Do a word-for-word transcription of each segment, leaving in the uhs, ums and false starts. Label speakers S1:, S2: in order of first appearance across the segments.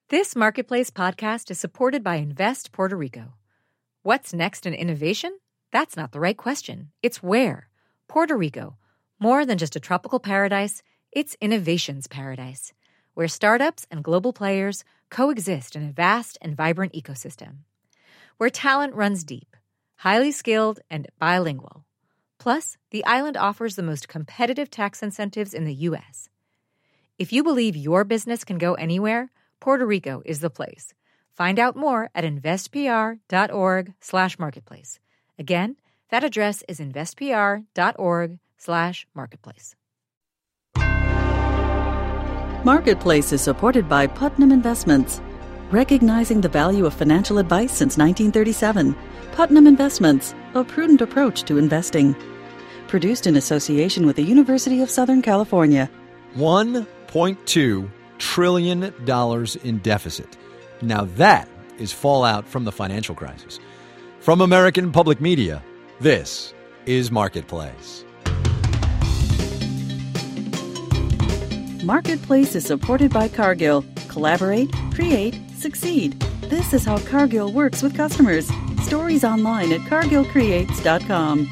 S1: This Marketplace podcast is supported by Invest Puerto Rico. What's next in innovation? That's not the right question. It's where. Puerto Rico. More than just a tropical paradise, it's innovation's paradise, where startups and global players coexist in a vast and vibrant ecosystem. Where talent runs deep, highly skilled, and bilingual. Plus, the island offers the most competitive tax incentives in the U S. If you believe your business can go anywhere, Puerto Rico is the place. Find out more at investpr.org slash marketplace. Again, that address is investpr.org slash marketplace.
S2: Marketplace is supported by Putnam Investments. Recognizing the value of financial advice since nineteen thirty-seven. Putnam Investments, a prudent approach to investing. Produced in association with the University of Southern California.
S3: one point two trillion dollars in deficit. Now that is fallout from the financial crisis. From American Public Media, this is Marketplace.
S2: Marketplace is supported by Cargill. Collaborate, create, succeed. This is how Cargill works with customers. Stories online at cargill creates dot com.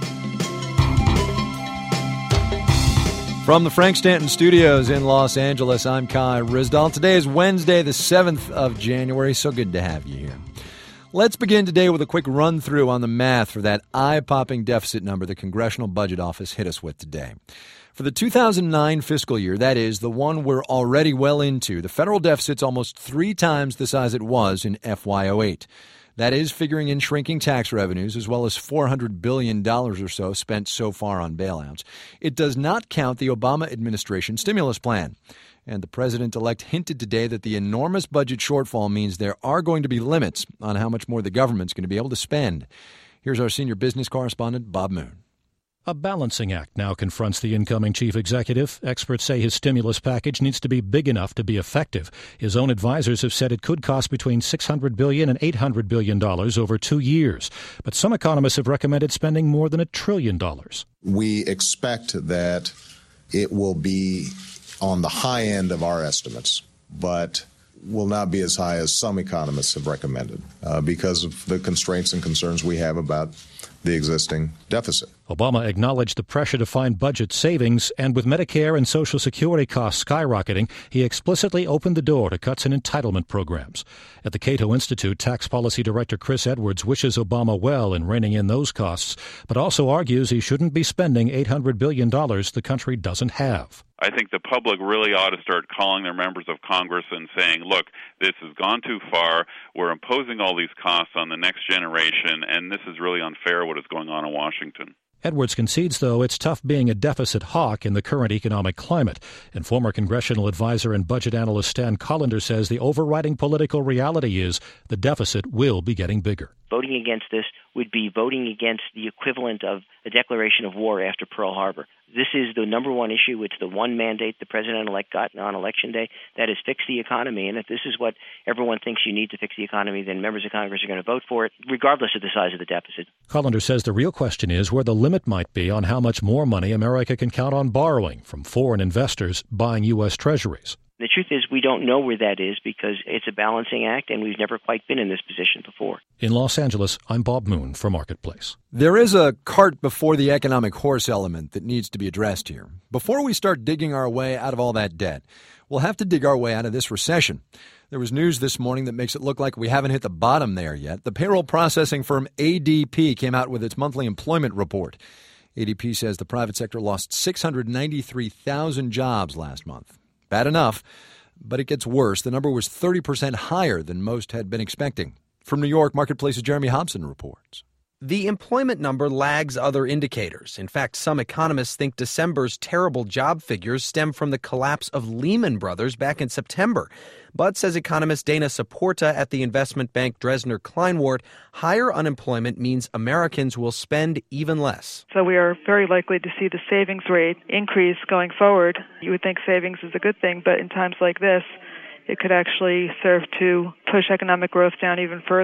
S3: From the Frank Stanton Studios in Los Angeles, I'm Kai Ryssdal. Today is Wednesday, the seventh of January. So good to have you here. Let's begin today with a quick run-through on the math for that eye-popping deficit number the Congressional Budget Office hit us with today. For the two thousand nine fiscal year, that is, the one we're already well into, the federal deficit's almost three times the size it was in F Y oh eight. That is figuring in shrinking tax revenues as well as four hundred billion dollars or so spent so far on bailouts. It does not count the Obama administration stimulus plan. And the president-elect hinted today that the enormous budget shortfall means there are going to be limits on how much more the government's going to be able to spend. Here's our senior business correspondent, Bob Moon.
S4: A balancing act now confronts the incoming chief executive. Experts say his stimulus package needs to be big enough to be effective. His own advisors have said it could cost between six hundred billion dollars and eight hundred billion dollars over two years. But some economists have recommended spending more than a trillion dollars.
S5: We expect that it will be on the high end of our estimates, but will not be as high as some economists have recommended uh, because of the constraints and concerns we have about the existing deficit.
S4: Obama acknowledged the pressure to find budget savings, and with Medicare and Social Security costs skyrocketing, he explicitly opened the door to cuts in entitlement programs. At the Cato Institute, tax policy director Chris Edwards wishes Obama well in reining in those costs, but also argues he shouldn't be spending eight hundred billion dollars the country doesn't have.
S6: I think the public really ought to start calling their members of Congress and saying, look, this has gone too far. We're imposing all these costs on the next generation, and this is really unfair what is going on in Washington.
S4: Edwards concedes, though, it's tough being a deficit hawk in the current economic climate. And former congressional advisor and budget analyst Stan Collender says the overriding political reality is the deficit will be getting bigger.
S7: Voting against this would be voting against the equivalent of a declaration of war after Pearl Harbor. This is the number one issue. It's the one mandate the president-elect got on Election Day. That is fix the economy. And if this is what everyone thinks you need to fix the economy, then members of Congress are going to vote for it, regardless of the size of the deficit.
S4: Collender says the real question is where the limit might be on how much more money America can count on borrowing from foreign investors buying U S treasuries.
S7: The truth is we don't know where that is because it's a balancing act, and we've never quite been in this position before.
S4: In Los Angeles, I'm Bob Moon for Marketplace.
S3: There is a cart before the economic horse element that needs to be addressed here. Before we start digging our way out of all that debt, we'll have to dig our way out of this recession. There was news this morning that makes it look like we haven't hit the bottom there yet. The payroll processing firm A D P came out with its monthly employment report. A D P says the private sector lost six hundred ninety-three thousand jobs last month. Bad enough, but it gets worse. The number was thirty percent higher than most had been expecting. From New York, Marketplace's Jeremy Hobson reports.
S8: The employment number lags other indicators. In fact, some economists think December's terrible job figures stem from the collapse of Lehman Brothers back in September. But, says economist Dana Saporta at the investment bank Dresdner Kleinwort, higher unemployment means Americans will spend even less.
S9: So we are very likely to see the savings rate increase going forward. You would think savings is a good thing, but in times like this, it could actually serve to push economic growth down even further.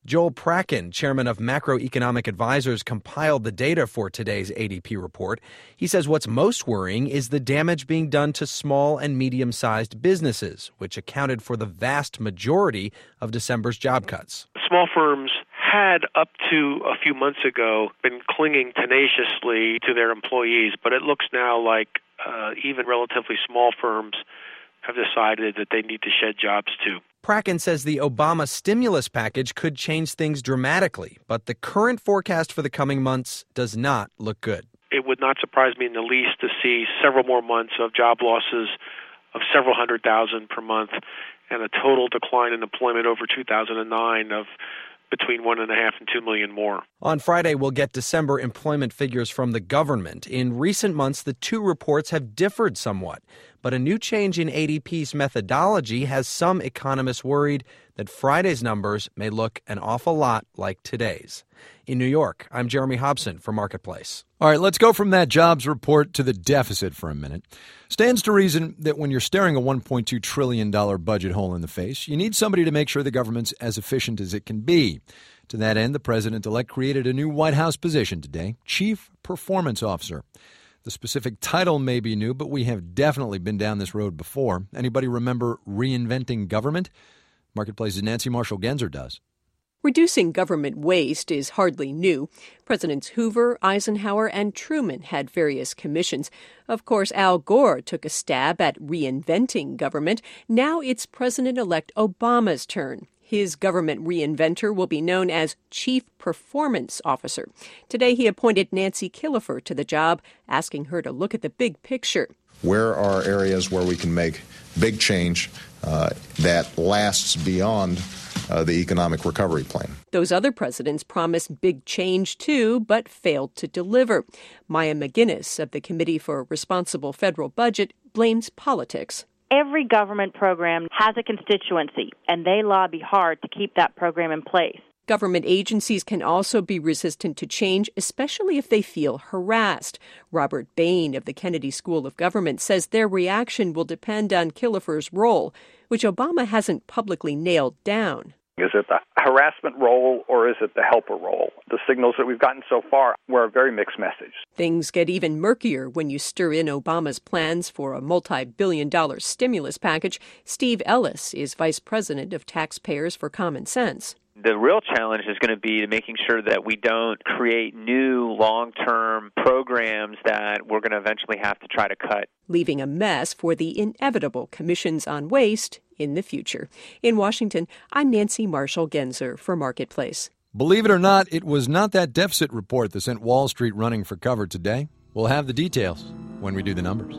S8: Joel Prakken, chairman of Macroeconomic Advisors, compiled the data for today's A D P report. He says what's most worrying is the damage being done to small and medium-sized businesses, which accounted for the vast majority of December's job cuts.
S10: Small firms had, up to a few months ago, been clinging tenaciously to their employees, but it looks now like uh, even relatively small firms have decided that they need to shed jobs too.
S8: Prakken says the Obama stimulus package could change things dramatically, but the current forecast for the coming months does not look good.
S10: It would not surprise me in the least to see several more months of job losses of several hundred thousand per month and a total decline in employment over two thousand nine of between one and a half and two million more.
S8: On Friday, we'll get December employment figures from the government. In recent months, the two reports have differed somewhat, but a new change in A D P's methodology has some economists worried that Friday's numbers may look an awful lot like today's. In New York, I'm Jeremy Hobson for Marketplace.
S3: All right, let's go from that jobs report to the deficit for a minute. Stands to reason that when you're staring a one point two trillion dollars budget hole in the face, you need somebody to make sure the government's as efficient as it can be. To that end, the president-elect created a new White House position today, Chief Performance Officer. The specific title may be new, but we have definitely been down this road before. Anybody remember reinventing government? Marketplace's Nancy Marshall-Genzer does.
S11: Reducing government waste is hardly new. Presidents Hoover, Eisenhower, and Truman had various commissions. Of course, Al Gore took a stab at reinventing government. Now it's President-elect Obama's turn. His government reinventor will be known as Chief Performance Officer. Today, he appointed Nancy Killefer to the job, asking her to look at the big picture.
S5: Where are areas where we can make big change uh, that lasts beyond uh, the economic recovery plan?
S11: Those other presidents promised big change, too, but failed to deliver. Maya McGuinness of the Committee for Responsible Federal Budget blames politics.
S12: Every government program has a constituency, and they lobby hard to keep that program in place.
S11: Government agencies can also be resistant to change, especially if they feel harassed. Robert Bain of the Kennedy School of Government says their reaction will depend on Killefer's role, which Obama hasn't publicly nailed down.
S13: Is it the harassment role or is it the helper role? The signals that we've gotten so far were a very mixed message.
S11: Things get even murkier when you stir in Obama's plans for a multi-billion dollar stimulus package. Steve Ellis is vice president of Taxpayers for Common Sense.
S14: The real challenge is going to be making sure that we don't create new long-term programs that we're going to eventually have to try to cut.
S11: Leaving a mess for the inevitable commissions on waste in the future. In Washington, I'm Nancy Marshall-Genzer for Marketplace.
S3: Believe it or not, it was not that deficit report that sent Wall Street running for cover today. We'll have the details when we do the numbers.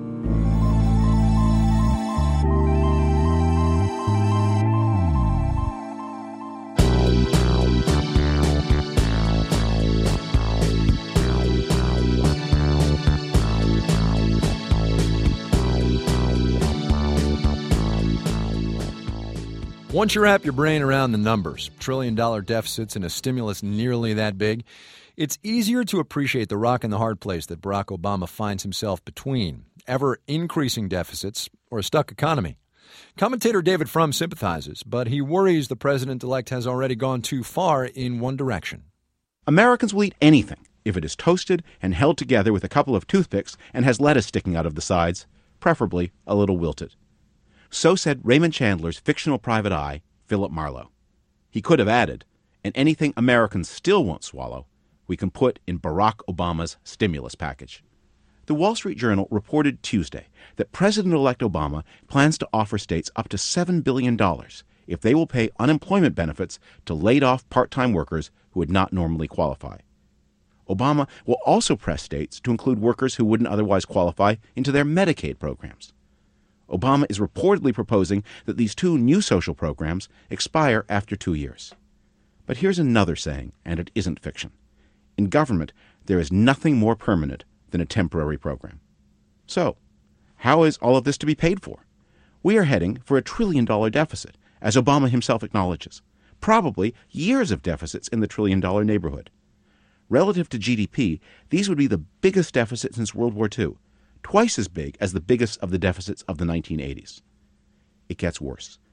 S3: Once you wrap your brain around the numbers, trillion-dollar deficits and a stimulus nearly that big, it's easier to appreciate the rock and the hard place that Barack Obama finds himself between, ever-increasing deficits or a stuck economy. Commentator David Frum sympathizes, but he worries the president-elect has already gone too far in one direction.
S15: Americans will eat anything if it is toasted and held together with a couple of toothpicks and has lettuce sticking out of the sides, preferably a little wilted. So said Raymond Chandler's fictional private eye, Philip Marlowe. He could have added, and anything Americans still won't swallow, we can put in Barack Obama's stimulus package. The Wall Street Journal reported Tuesday that President-elect Obama plans to offer states up to seven billion dollars if they will pay unemployment benefits to laid-off part-time workers who would not normally qualify. Obama will also press states to include workers who wouldn't otherwise qualify into their Medicaid programs. Obama is reportedly proposing that these two new social programs expire after two years. But here's another saying, and it isn't fiction. In government, there is nothing more permanent than a temporary program. So, how is all of this to be paid for? We are heading for a trillion-dollar deficit, as Obama himself acknowledges. Probably years of deficits in the trillion-dollar neighborhood. Relative to G D P, these would be the biggest deficit since World War Two. Twice as big as the biggest of the deficits of the nineteen eighties. It gets worse.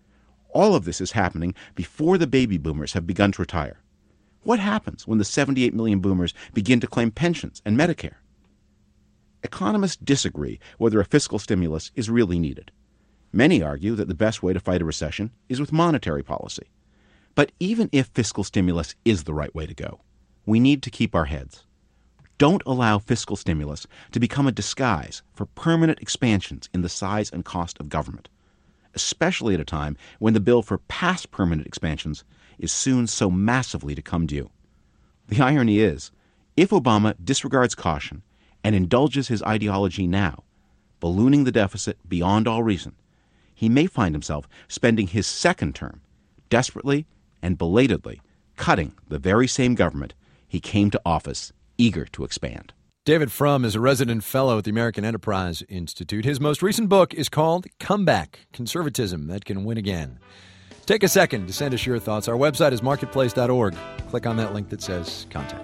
S15: All of this is happening before the baby boomers have begun to retire. What happens when the seventy-eight million boomers begin to claim pensions and Medicare? Economists disagree whether a fiscal stimulus is really needed. Many argue that the best way to fight a recession is with monetary policy. But even if fiscal stimulus is the right way to go, we need to keep our heads. Don't allow fiscal stimulus to become a disguise for permanent expansions in the size and cost of government, especially at a time when the bill for past permanent expansions is soon so massively to come due. The irony is, if Obama disregards caution and indulges his ideology now, ballooning the deficit beyond all reason, he may find himself spending his second term desperately and belatedly cutting the very same government he came to office eager to expand.
S3: David Frum is a resident fellow at the American Enterprise Institute. His most recent book is called Comeback: Conservatism That Can Win Again. Take a second to send us your thoughts. Our website is marketplace dot org. Click on that link that says Contact.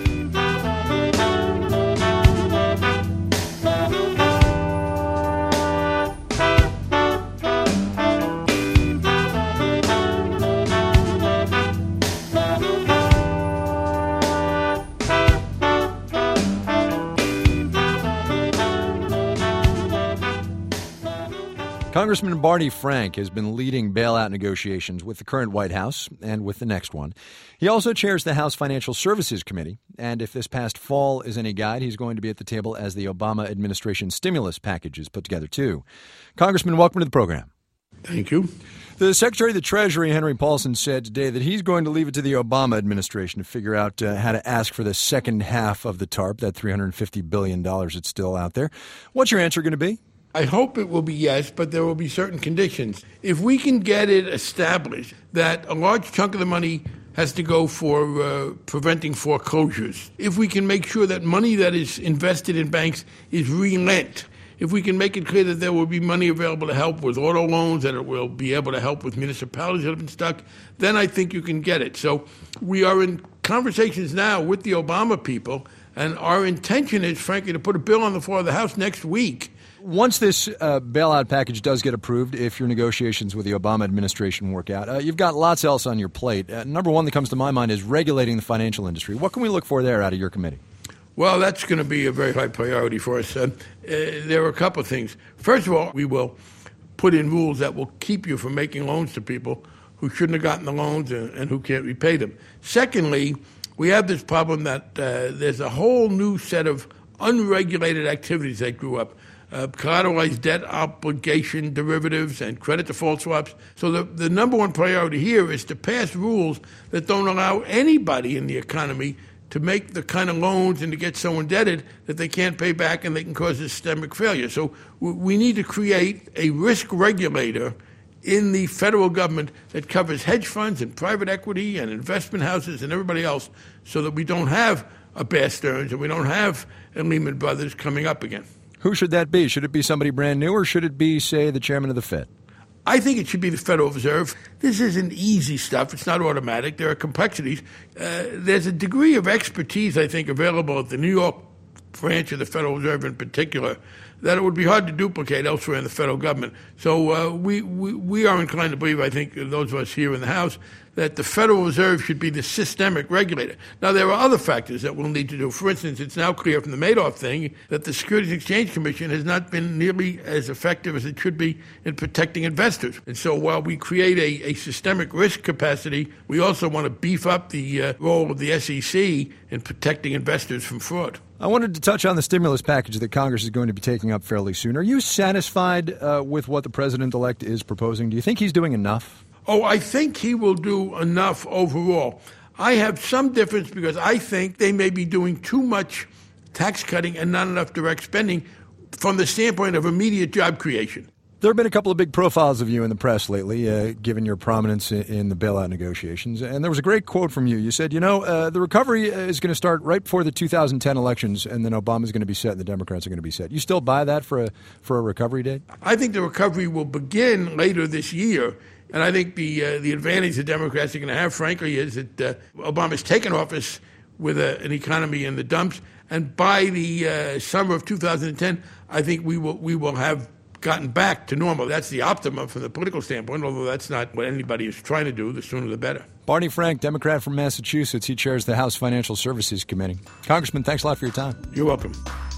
S3: Congressman Barney Frank has been leading bailout negotiations with the current White House and with the next one. He also chairs the House Financial Services Committee, and if this past fall is any guide, he's going to be at the table as the Obama administration stimulus package is put together, too. Congressman, welcome to the program.
S16: Thank you.
S3: The Secretary of the Treasury, Henry Paulson, said today that he's going to leave it to the Obama administration to figure out uh, how to ask for the second half of the TARP, that three hundred fifty billion dollars that's still out there. What's your answer going to be?
S16: I hope it will be yes, but there will be certain conditions. If we can get it established that a large chunk of the money has to go for uh, preventing foreclosures, if we can make sure that money that is invested in banks is relent, if we can make it clear that there will be money available to help with auto loans, that it will be able to help with municipalities that have been stuck, then I think you can get it. So we are in conversations now with the Obama people, and our intention is, frankly, to put a bill on the floor of the House next week.
S3: Once this uh, bailout package does get approved, if your negotiations with the Obama administration work out, uh, you've got lots else on your plate. Uh, number one that comes to my mind is regulating the financial industry. What can we look for there out of your committee?
S16: Well, that's going to be a very high priority for us. Uh, uh, there are a couple of things. First of all, we will put in rules that will keep you from making loans to people who shouldn't have gotten the loans and, and who can't repay them. Secondly, we have this problem that uh, there's a whole new set of unregulated activities that grew up. Uh, collateralized debt obligation derivatives and credit default swaps. So the, the number one priority here is to pass rules that don't allow anybody in the economy to make the kind of loans and to get so indebted that they can't pay back and they can cause systemic failure. So w- we need to create a risk regulator in the federal government that covers hedge funds and private equity and investment houses and everybody else so that we don't have a Bear Stearns and we don't have a Lehman Brothers coming up again.
S3: Who should that be? Should it be somebody brand new, or should it be, say, the chairman of the Fed?
S16: I think it should be the Federal Reserve. This isn't easy stuff. It's not automatic. There are complexities. Uh, there's a degree of expertise, I think, available at the New York branch of the Federal Reserve in particular that it would be hard to duplicate elsewhere in the federal government. So uh, we, we, we are inclined to believe, I think, those of us here in the House, that the Federal Reserve should be the systemic regulator. Now, there are other factors that we'll need to do. For instance, it's now clear from the Madoff thing that the Securities and Exchange Commission has not been nearly as effective as it should be in protecting investors. And so while we create a, a systemic risk capacity, we also want to beef up the uh, role of the S E C in protecting investors from fraud.
S3: I wanted to touch on the stimulus package that Congress is going to be taking up fairly soon. Are you satisfied uh, with what the president-elect is proposing? Do you think he's doing enough?
S16: Oh, I think he will do enough overall. I have some difference because I think they may be doing too much tax cutting and not enough direct spending from the standpoint of immediate job creation.
S3: There have been a couple of big profiles of you in the press lately, uh, given your prominence in, in the bailout negotiations. And there was a great quote from you. You said, you know, uh, the recovery is going to start right before the two thousand ten elections, and then Obama's going to be set and the Democrats are going to be set. You still buy that for a, for a recovery date?
S16: I think the recovery will begin later this year. And I think the uh, the advantage the Democrats are going to have, frankly, is that uh, Obama's taken office with a, an economy in the dumps. And by the uh, summer of two thousand ten, I think we will we will have gotten back to normal. That's the optimum from the political standpoint, although that's not what anybody is trying to do. The sooner the better.
S3: Barney Frank, Democrat from Massachusetts. He chairs the House Financial Services Committee. Congressman, thanks a lot for your time.
S16: You're welcome.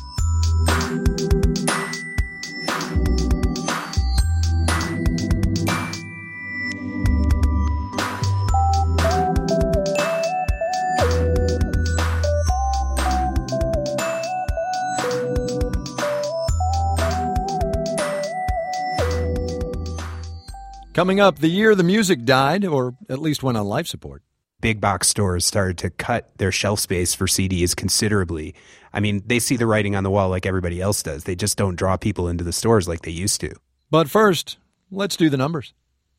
S3: Coming up, the year the music died, or at least went on life support.
S17: Big box stores started to cut their shelf space for C Ds considerably. I mean, they see the writing on the wall like everybody else does. They just don't draw people into the stores like they used to.
S3: But first, let's do the numbers.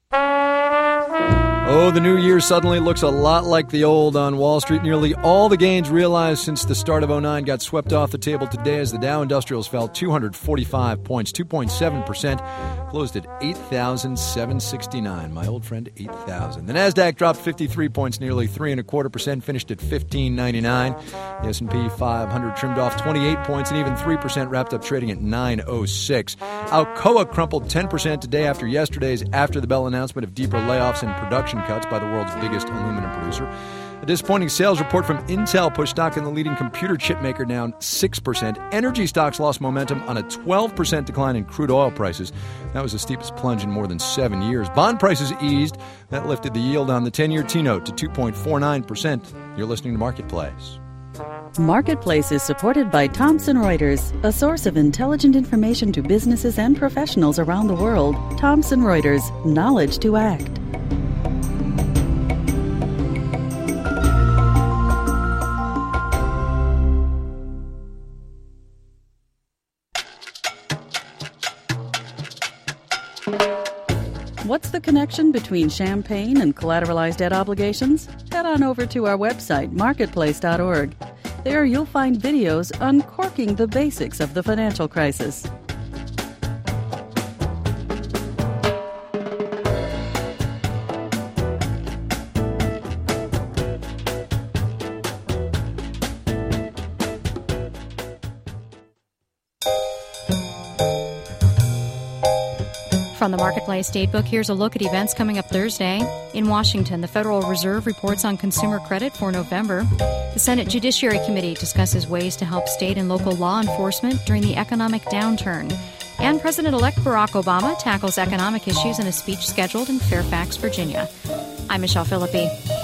S3: Oh, the new year suddenly looks a lot like the old on Wall Street. Nearly all the gains realized since the start of oh nine got swept off the table today as the Dow Industrials fell two hundred forty-five points, two point seven percent, closed at eight thousand seven hundred sixty-nine. My old friend, eight thousand. The Nasdaq dropped fifty-three points, nearly three and a quarter percent, finished at fifteen ninety-nine. The S and P five hundred trimmed off twenty-eight points and even three percent, wrapped up trading at nine oh six. Alcoa crumpled ten percent today after yesterday's after-the-bell announcement of deeper layoffs and production cuts by the world's biggest aluminum producer. A disappointing sales report from Intel pushed stock in the leading computer chip maker down six percent. Energy stocks lost momentum on a twelve percent decline in crude oil prices. That was the steepest plunge in more than seven years. Bond prices eased. That lifted the yield on the ten-year T-note to two point four nine percent. You're listening to Marketplace.
S2: Marketplace is supported by Thomson Reuters, a source of intelligent information to businesses and professionals around the world. Thomson Reuters, knowledge to act. What's the connection between champagne and collateralized debt obligations? Head on over to our website, marketplace dot org. There you'll find videos uncorking the basics of the financial crisis.
S18: From the Marketplace Datebook, here's a look at events coming up Thursday. In Washington, the Federal Reserve reports on consumer credit for November. The Senate Judiciary Committee discusses ways to help state and local law enforcement during the economic downturn. And President-elect Barack Obama tackles economic issues in a speech scheduled in Fairfax, Virginia. I'm Michelle Philippi.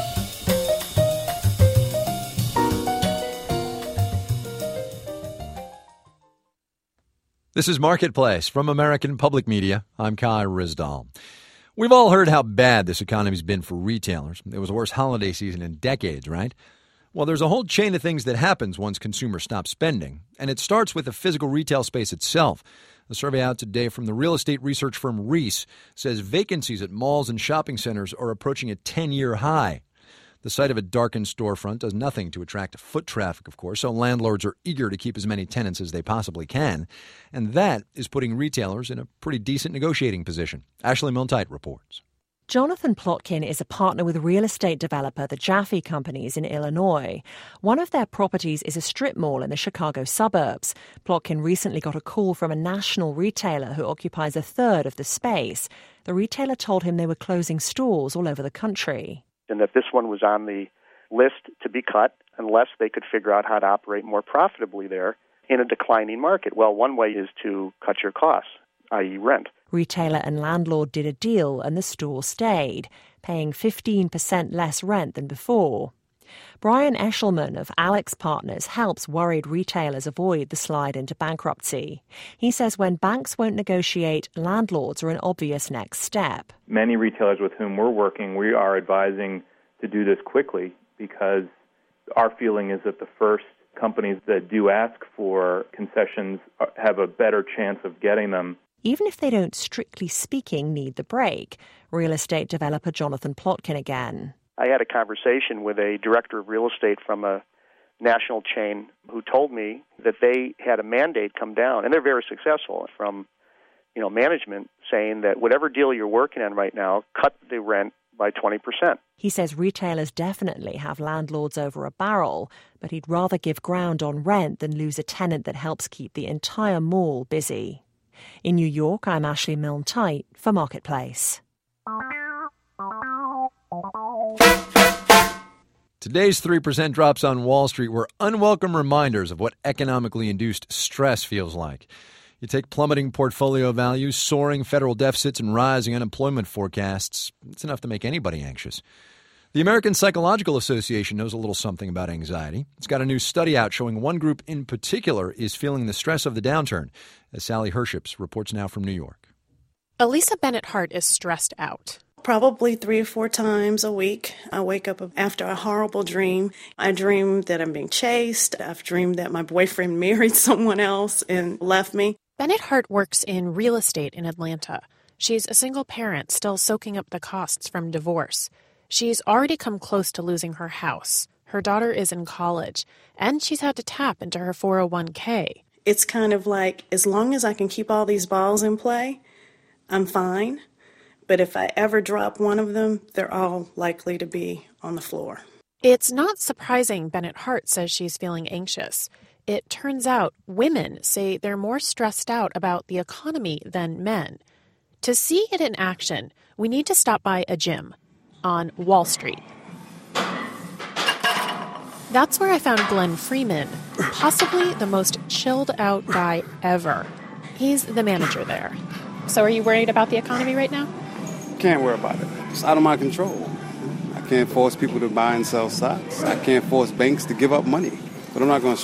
S3: This is Marketplace from American Public Media. I'm Kai Ryssdal. We've all heard how bad this economy's been for retailers. It was the worst holiday season in decades, right? Well, there's a whole chain of things that happens once consumers stop spending, and it starts with the physical retail space itself. A survey out today from the real estate research firm Reis says vacancies at malls and shopping centers are approaching a ten-year high. The sight of a darkened storefront does nothing to attract foot traffic, of course, so landlords are eager to keep as many tenants as they possibly can. And that is putting retailers in a pretty decent negotiating position. Ashley Milne-Tyte reports.
S19: Jonathan Plotkin is a partner with real estate developer the Jaffe Companies in Illinois. One of their properties is a strip mall in the Chicago suburbs. Plotkin recently got a call from a national retailer who occupies a third of the space. The retailer told him they were closing stores all over the country.
S20: And that this one was on the list to be cut unless they could figure out how to operate more profitably there in a declining market. Well, one way is to cut your costs, that is rent.
S19: Retailer and landlord did a deal and the store stayed, paying fifteen percent less rent than before. Brian Eshelman of Alex Partners helps worried retailers avoid the slide into bankruptcy. He says when banks won't negotiate, landlords are an obvious next step.
S21: Many retailers with whom we're working, we are advising to do this quickly because our feeling is that the first companies that do ask for concessions have a better chance of getting them.
S19: Even if they don't, strictly speaking, need the break. Real estate developer Jonathan Plotkin again.
S20: I had a conversation with a director of real estate from a national chain who told me that they had a mandate come down, and they're very successful, from you know management saying that whatever deal you're working on right now, cut the rent by twenty percent.
S19: He says retailers definitely have landlords over a barrel, but he'd rather give ground on rent than lose a tenant that helps keep the entire mall busy. In New York, I'm Ashley Milne-Tite for Marketplace.
S3: Today's three percent drops on Wall Street were unwelcome reminders of what economically induced stress feels like. You take plummeting portfolio values, soaring federal deficits, and rising unemployment forecasts, it's enough to make anybody anxious. The American Psychological Association knows a little something about anxiety. It's got a new study out showing one group in particular is feeling the stress of the downturn, as Sally Herships reports now from New York.
S1: Elisa Bennett Hart is stressed out.
S22: Probably three or four times a week. I wake up after a horrible dream. I dream that I'm being chased. I've dreamed that my boyfriend married someone else and left me.
S1: Bennett Hart works in real estate in Atlanta. She's a single parent still soaking up the costs from divorce. She's already come close to losing her house. Her daughter is in college, and she's had to tap into her four oh one k.
S22: It's kind of like, as long as I can keep all these balls in play, I'm fine. But if I ever drop one of them, they're all likely to be on the floor.
S1: It's not surprising Bennett Hart says she's feeling anxious. It turns out women say they're more stressed out about the economy than men. To see it in action, we need to stop by a gym on Wall Street. That's where I found Glenn Freeman, possibly the most chilled out guy ever. He's the manager there. So are you worried about the economy right now?
S23: Can't worry about it. It's out of my control. I can't force people to buy and sell stocks. I can't force banks to give up money. But I'm not going to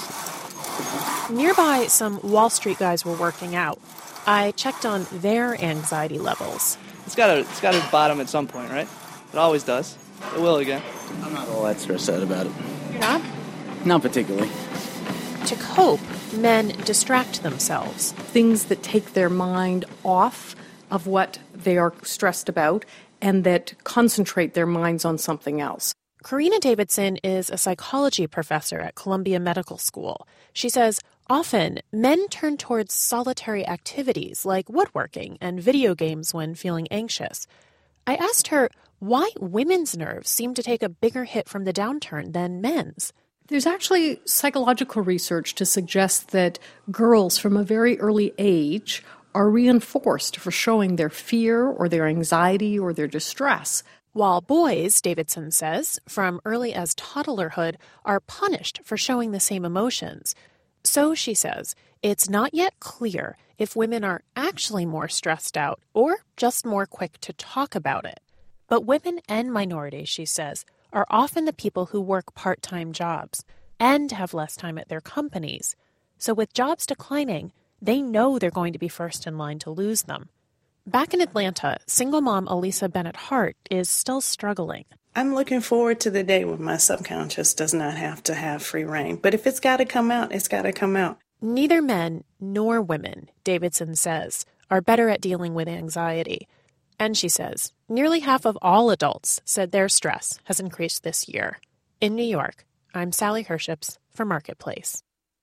S23: stress.
S1: Nearby, some Wall Street guys were working out. I checked on their anxiety levels.
S24: It's got to it's got to bottom at some point, right? It always does. It will again.
S25: I'm not all that stressed out about it.
S1: You're not?
S25: Not particularly.
S1: To cope, men distract themselves.
S26: Things that take their mind off of what they are stressed about and that concentrate their minds on something else.
S1: Karina Davidson is a psychology professor at Columbia Medical School. She says often men turn towards solitary activities like woodworking and video games when feeling anxious. I asked her why women's nerves seem to take a bigger hit from the downturn than men's.
S26: There's actually psychological research to suggest that girls from a very early age are reinforced for showing their fear or their anxiety or their distress.
S1: While boys, Davidson says, from early as toddlerhood, are punished for showing the same emotions. So, she says, it's not yet clear if women are actually more stressed out or just more quick to talk about it. But women and minorities, she says, are often the people who work part-time jobs and have less time at their companies. So with jobs declining, they know they're going to be first in line to lose them. Back in Atlanta, single mom Elisa Bennett Hart is still struggling.
S22: I'm looking forward to the day when my subconscious does not have to have free reign. But if it's got to come out, it's got to come out.
S1: Neither men nor women, Davidson says, are better at dealing with anxiety. And she says, nearly half of all adults said their stress has increased this year. In New York, I'm Sally Herships for Marketplace.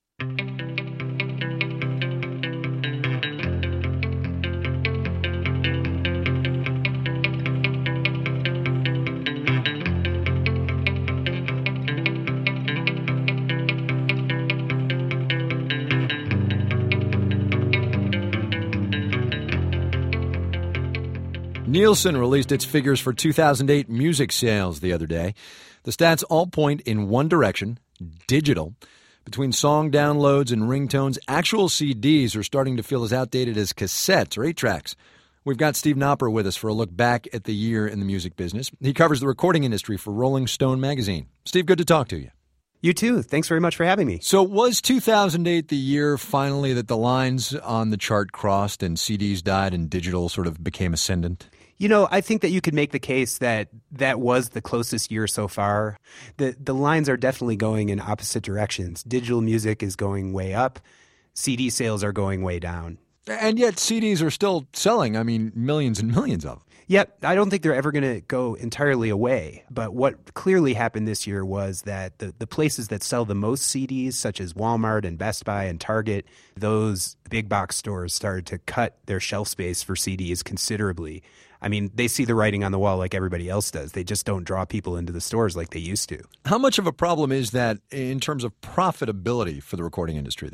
S3: Nielsen released its figures for two thousand eight music sales the other day. The stats all point in one direction, digital. Between song downloads and ringtones, actual C Ds are starting to feel as outdated as cassettes or eight-tracks. We've got Steve Knopper with us for a look back at the year in the music business. He covers the recording industry for Rolling Stone magazine. Steve, good to talk to you.
S17: You too. Thanks very much for having me.
S3: So was two thousand eight the year finally that the lines on the chart crossed and C Ds died and digital sort of became ascendant?
S17: You know, I think that you could make the case that that was the closest year so far. The the lines are definitely going in opposite directions. Digital music is going way up. C D sales are going way down.
S3: And yet C Ds are still selling, I mean, millions and millions of them.
S17: Yep, I don't think they're ever going to go entirely away. But what clearly happened this year was that the, the places that sell the most C Ds, such as Walmart and Best Buy and Target, those big box stores started to cut their shelf space for C Ds considerably. I mean, they see the writing on the wall like everybody else does. They just don't draw people into the stores like they used to.
S3: How much of a problem is that in terms of profitability for the recording industry, though?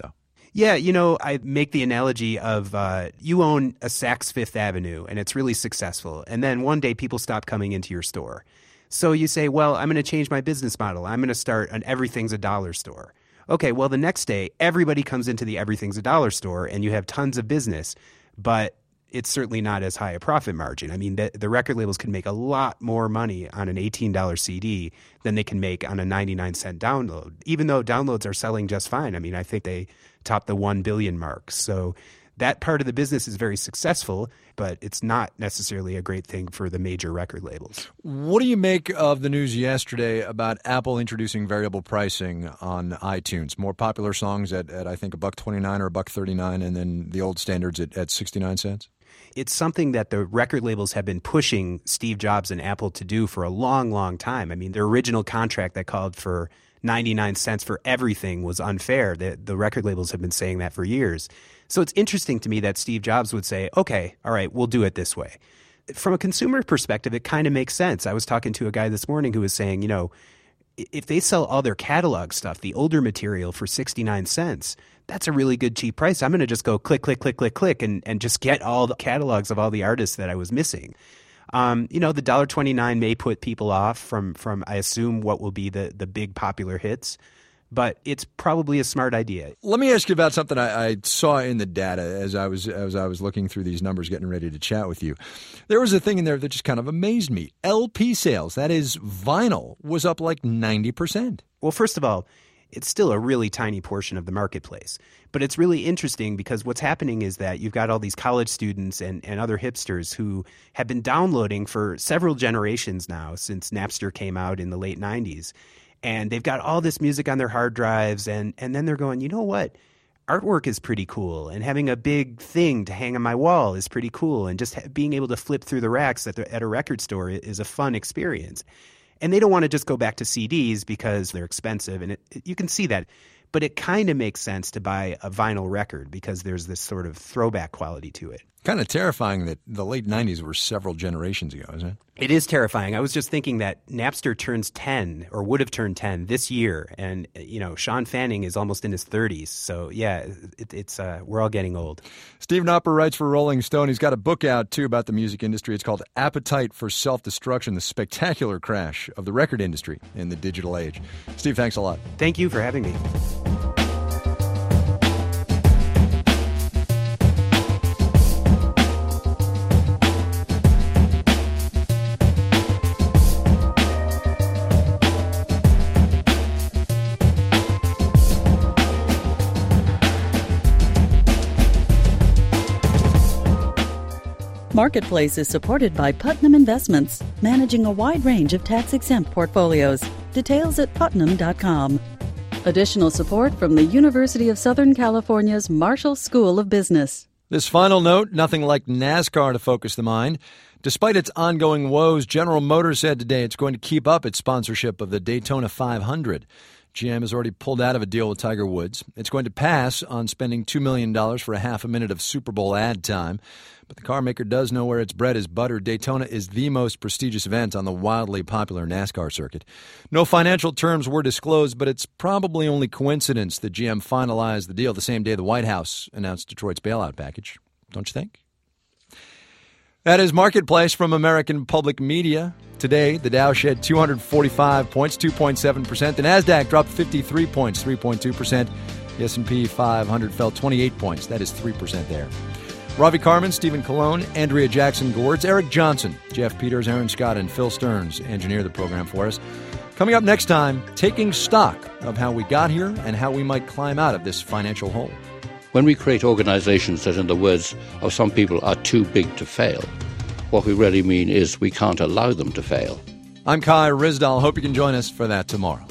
S17: Yeah, you know, I make the analogy of uh, you own a Saks Fifth Avenue and it's really successful. And then one day people stop coming into your store. So you say, well, I'm going to change my business model. I'm going to start an Everything's a Dollar store. Okay, well, the next day, everybody comes into the Everything's a Dollar store and you have tons of business, but it's certainly not as high a profit margin. I mean, the, the record labels can make a lot more money on an eighteen dollars C D than they can make on a ninety-nine cent download, even though downloads are selling just fine. I mean, I think they top the one billion mark. So that part of the business is very successful, but it's not necessarily a great thing for the major record labels.
S3: What do you make of the news yesterday about Apple introducing variable pricing on iTunes? More popular songs at, at I think, a buck twenty-nine or a buck thirty-nine, and then the old standards at, at sixty-nine cents?
S17: It's something that the record labels have been pushing Steve Jobs and Apple to do for a long, long time. I mean, their original contract that called for ninety-nine cents for everything was unfair. The, the record labels have been saying that for years. So it's interesting to me that Steve Jobs would say, okay, all right, we'll do it this way. From a consumer perspective, it kind of makes sense. I was talking to a guy this morning who was saying, you know, if they sell all their catalog stuff, the older material for sixty-nine cents, that's a really good cheap price. I'm going to just go click, click, click, click, click, and, and just get all the catalogs of all the artists that I was missing. Um, you know, the one dollar twenty-nine may put people off from, from I assume, what will be the, the big popular hits. But it's probably a smart idea.
S3: Let me ask you about something I, I saw in the data as I was as I was looking through these numbers, getting ready to chat with you. There was a thing in there that just kind of amazed me. L P sales, that is vinyl, was up like ninety percent.
S17: Well, first of all, it's still a really tiny portion of the marketplace. But it's really interesting because what's happening is that you've got all these college students and, and other hipsters who have been downloading for several generations now since Napster came out in the late nineties. And they've got all this music on their hard drives, and, and then they're going, you know what? Artwork is pretty cool, and having a big thing to hang on my wall is pretty cool, and just ha- being able to flip through the racks at, the, at a record store is a fun experience. And they don't want to just go back to C Ds because they're expensive, and it, it, you can see that. But it kind of makes sense to buy a vinyl record because there's this sort of throwback quality to it.
S3: Kind of terrifying that the late nineties were several generations ago, isn't it?
S17: It is terrifying. I was just thinking that Napster turns ten or would have turned ten this year. And, you know, Sean Fanning is almost in his thirties. So, yeah, it, it's uh, we're all getting old.
S3: Steve Knopper writes for Rolling Stone. He's got a book out, too, about the music industry. It's called Appetite for Self-Destruction, the Spectacular Crash of the Record Industry in the Digital Age. Steve, thanks a lot.
S17: Thank you for having me.
S2: Marketplace is supported by Putnam Investments, managing a wide range of tax-exempt portfolios. Details at putnam dot com. Additional support from the University of Southern California's Marshall School of Business.
S3: This final note, nothing like NASCAR to focus the mind. Despite its ongoing woes, General Motors said today it's going to keep up its sponsorship of the Daytona five hundred. G M has already pulled out of a deal with Tiger Woods. It's going to pass on spending two million dollars for a half a minute of Super Bowl ad time. But the car maker does know where its bread is buttered. Daytona is the most prestigious event on the wildly popular NASCAR circuit. No financial terms were disclosed, but it's probably only coincidence that G M finalized the deal the same day the White House announced Detroit's bailout package. Don't you think? That is Marketplace from American Public Media. Today, the Dow shed two hundred forty-five points, two point seven percent. The NASDAQ dropped fifty-three points, three point two percent. The S and P five hundred fell twenty-eight points. That is three percent there. Ravi Carmen, Stephen Colon, Andrea Jackson-Gourds, Eric Johnson, Jeff Peters, Aaron Scott, and Phil Stearns engineer the program for us. Coming up next time, taking stock of how we got here and how we might climb out of this financial hole.
S4: When we create organizations that, in the words of some people, are too big to fail, what we really mean is we can't allow them to fail.
S3: I'm Kai Ryssdal. Hope you can join us for that tomorrow.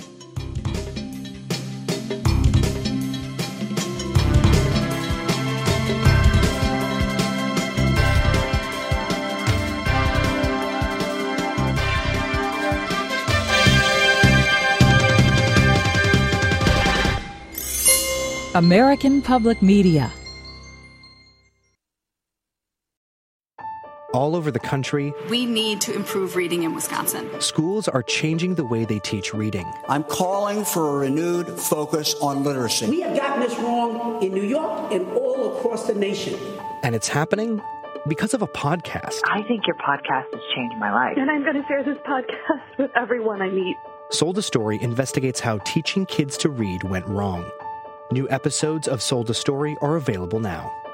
S6: American Public Media.
S5: all over the country.
S6: We need to improve reading in Wisconsin.
S5: Schools are changing the way they teach reading.
S7: I'm calling for a renewed focus on literacy.
S8: We have gotten this wrong in New York and all across the nation.
S5: And it's happening because of a podcast.
S9: I think your podcast has changed my life.
S10: And I'm going to share this podcast with everyone I meet.
S5: Sold a Story investigates how teaching kids to read went wrong. New episodes of Sold a Story are available now.